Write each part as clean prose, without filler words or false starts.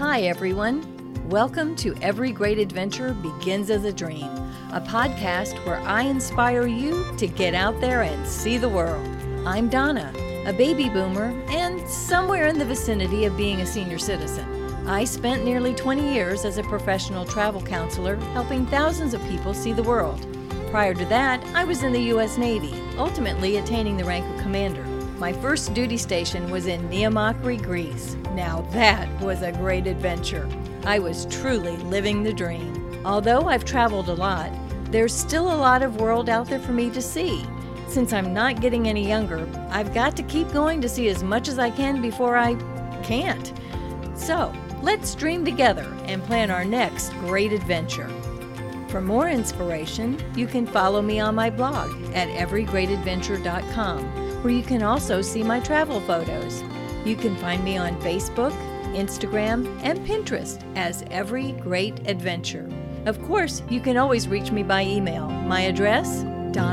Hi, everyone. Welcome to Every Great Adventure Begins as a Dream, a podcast where I inspire you to get out there and see the world. I'm Donna, a baby boomer and somewhere in the vicinity of being a senior citizen. I spent nearly 20 years as a professional travel counselor, helping thousands of people see the world. Prior to that, I was in the U.S. Navy, ultimately attaining the rank of commander. My first duty station was in Neomakri, Greece. Now that was a great adventure. I was truly living the dream. Although I've traveled a lot, there's still a lot of world out there for me to see. Since I'm not getting any younger, I've got to keep going to see as much as I can before I can't. So, let's dream together and plan our next great adventure. For more inspiration, you can follow me on my blog at everygreatadventure.com, where you can also see my travel photos. You can find me on Facebook, Instagram, and Pinterest as Every Great Adventure. Of course, you can always reach me by email. My address,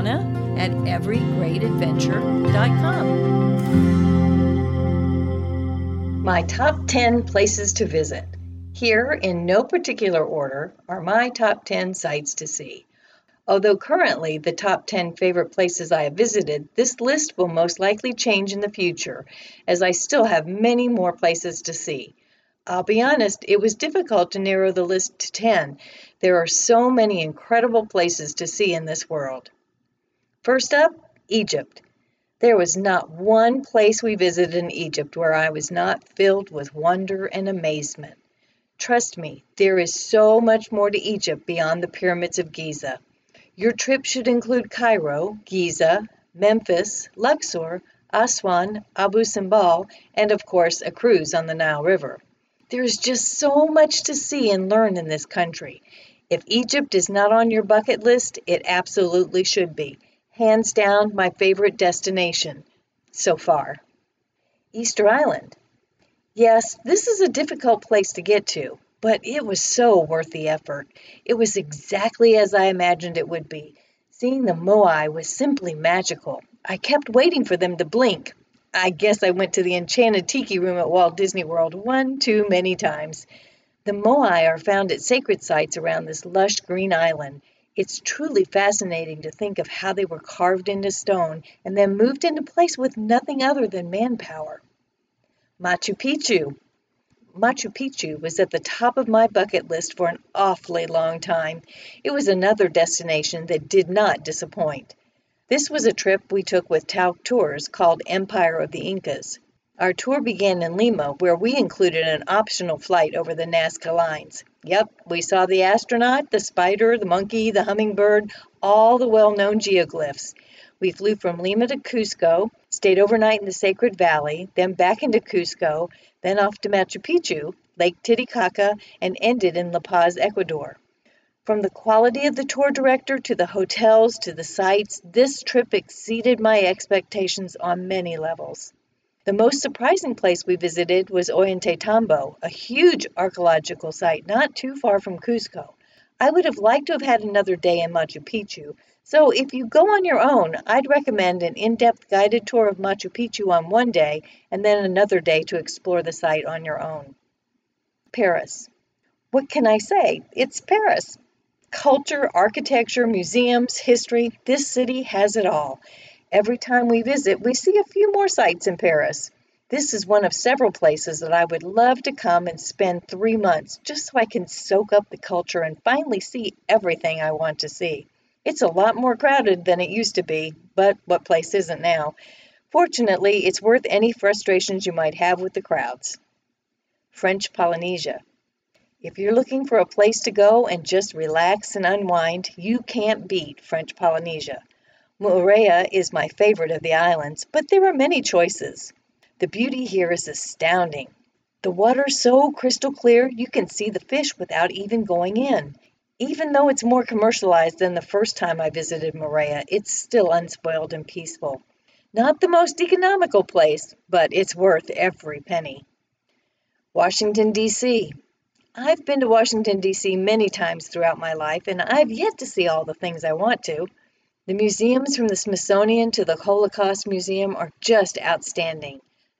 donna@everygreatadventure.com. My top 10 places to visit. Here, in no particular order, are my top 10 sights to see. Although currently the top 10 favorite places I have visited, this list will most likely change in the future, as I still have many more places to see. I'll be honest, it was difficult to narrow the list to 10. There are so many incredible places to see in this world. First up, Egypt. There was not one place we visited in Egypt where I was not filled with wonder and amazement. Trust me, there is so much more to Egypt beyond the pyramids of Giza. Your trip should include Cairo, Giza, Memphis, Luxor, Aswan, Abu Simbel, and of course a cruise on the Nile River. There is just so much to see and learn in this country. If Egypt is not on your bucket list, it absolutely should be. Hands down, my favorite destination so far. Easter Island. Yes, this is a difficult place to get to, but it was so worth the effort. It was exactly as I imagined it would be. Seeing the Moai was simply magical. I kept waiting for them to blink. I guess I went to the Enchanted Tiki Room at Walt Disney World one too many times. The Moai are found at sacred sites around this lush green island. It's truly fascinating to think of how they were carved into stone and then moved into place with nothing other than manpower. Machu Picchu. Machu Picchu was at the top of my bucket list for an awfully long time. It was another destination that did not disappoint. This was a trip we took with Tau Tours called Empire of the Incas. Our tour began in Lima, where we included an optional flight over the Nazca Lines. Yep, we saw the astronaut, the spider, the monkey, the hummingbird, all the well-known geoglyphs. We flew from Lima to Cusco, stayed overnight in the Sacred Valley, then back into Cusco, then off to Machu Picchu, Lake Titicaca, and ended in La Paz, Ecuador. From the quality of the tour director to the hotels to the sites, this trip exceeded my expectations on many levels. The most surprising place we visited was Ollantaytambo, a huge archaeological site not too far from Cusco. I would have liked to have had another day in Machu Picchu, so if you go on your own, I'd recommend an in-depth guided tour of Machu Picchu on one day and then another day to explore the site on your own. Paris. What can I say? It's Paris. Culture, architecture, museums, history, this city has it all. Every time we visit, we see a few more sights in Paris. This is one of several places that I would love to come and spend 3 months just so I can soak up the culture and finally see everything I want to see. It's a lot more crowded than it used to be, but what place isn't now? Fortunately, it's worth any frustrations you might have with the crowds. French Polynesia. If you're looking for a place to go and just relax and unwind, you can't beat French Polynesia. Moorea is my favorite of the islands, but there are many choices. The beauty here is astounding. The water's so crystal clear you can see the fish without even going in. Even though it's more commercialized than the first time I visited Moorea, it's still unspoiled and peaceful. Not the most economical place, but it's worth every penny. Washington, D.C. I've been to Washington, D.C. many times throughout my life, and I've yet to see all the things I want to. The museums from the Smithsonian to the Holocaust Museum are just outstanding.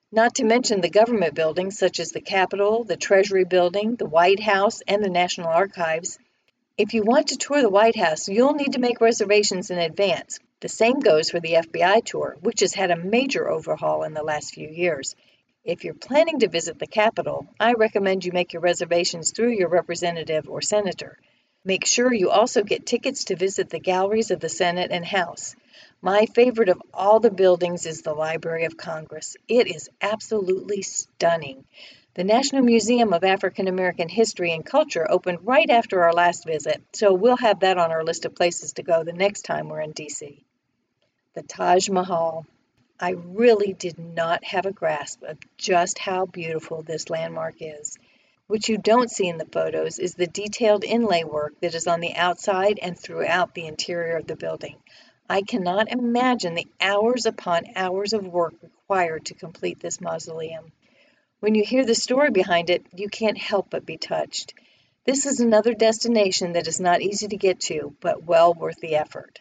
Not to mention the government buildings such as the Capitol, the Treasury Building, the White House, and the National Archives. If you want to tour the White House, you'll need to make reservations in advance. The same goes for the FBI tour, which has had a major overhaul in the last few years. If you're planning to visit the Capitol, I recommend you make your reservations through your representative or senator. Make sure you also get tickets to visit the galleries of the Senate and House. My favorite of all the buildings is the Library of Congress. It is absolutely stunning. The National Museum of African American History and Culture opened right after our last visit, so we'll have that on our list of places to go the next time we're in D.C. The Taj Mahal. I really did not have a grasp of just how beautiful this landmark is. What you don't see in the photos is the detailed inlay work that is on the outside and throughout the interior of the building. I cannot imagine the hours upon hours of work required to complete this mausoleum. When you hear the story behind it, you can't help but be touched. This is another destination that is not easy to get to, but well worth the effort.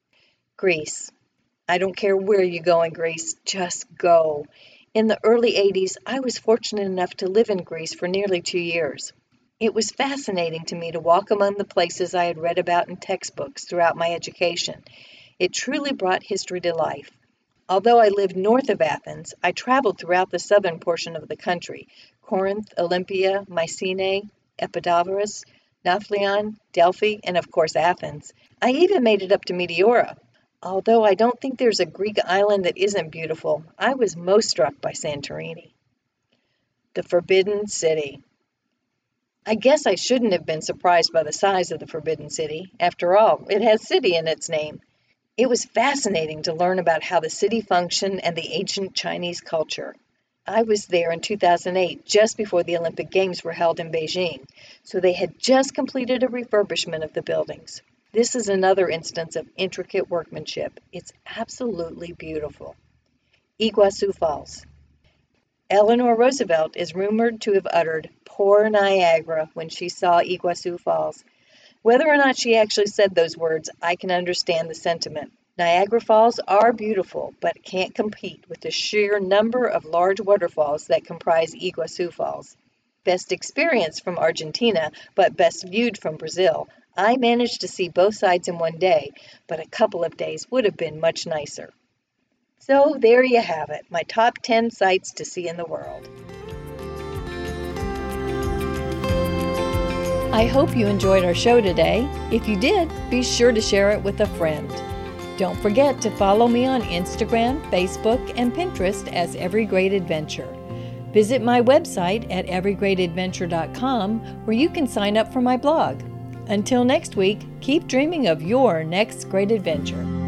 Greece. I don't care where you go in Greece, just go. In the early 80s, I was fortunate enough to live in Greece for nearly 2 years. It was fascinating to me to walk among the places I had read about in textbooks throughout my education. It truly brought history to life. Although I lived north of Athens, I traveled throughout the southern portion of the country: Corinth, Olympia, Mycenae, Epidavros, Nafplion, Delphi, and of course Athens. I even made it up to Meteora. Although I don't think there's a Greek island that isn't beautiful, I was most struck by Santorini. The Forbidden City. I guess I shouldn't have been surprised by the size of the Forbidden City. After all, it has city in its name. It was fascinating to learn about how the city functioned and the ancient Chinese culture. I was there in 2008, just before the Olympic Games were held in Beijing, so they had just completed a refurbishment of the buildings. This is another instance of intricate workmanship. It's absolutely beautiful. Iguazu Falls. Eleanor Roosevelt is rumored to have uttered "Poor Niagara" when she saw Iguazu Falls. Whether or not she actually said those words, I can understand the sentiment. Niagara Falls are beautiful, but can't compete with the sheer number of large waterfalls that comprise Iguazu Falls. Best experience from Argentina, but best viewed from Brazil. I managed to see both sides in one day, but a couple of days would have been much nicer. So there you have it, my top 10 sites to see in the world. I hope you enjoyed our show today. If you did, be sure to share it with a friend. Don't forget to follow me on Instagram, Facebook, and Pinterest as Every Great Adventure. Visit my website at everygreatadventure.com where you can sign up for my blog. Until next week, keep dreaming of your next great adventure.